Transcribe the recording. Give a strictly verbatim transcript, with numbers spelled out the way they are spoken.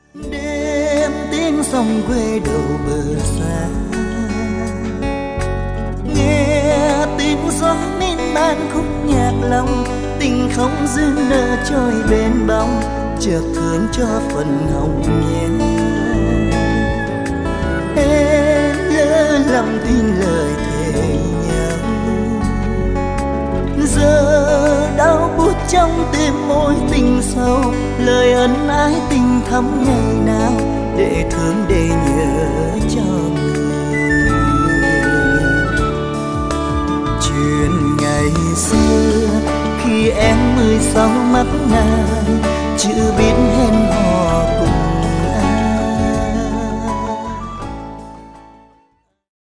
Đêm tiếng sông quê đầu bờ xa, nghe tiếng gió min man khúc nhạc lòng, tình không dưng nở trôi bên bóng, chợt thương cho phần hồng nhé. Em lỡ lòng tin lời thề nhau, giờ đau buốt trong tim mối tình sâu, lời ân ái tình thắm ngày nào để thương để nhớ cho người. Chuyện ngày xưa khi em mười sáu mắt ngài, chưa biết hẹn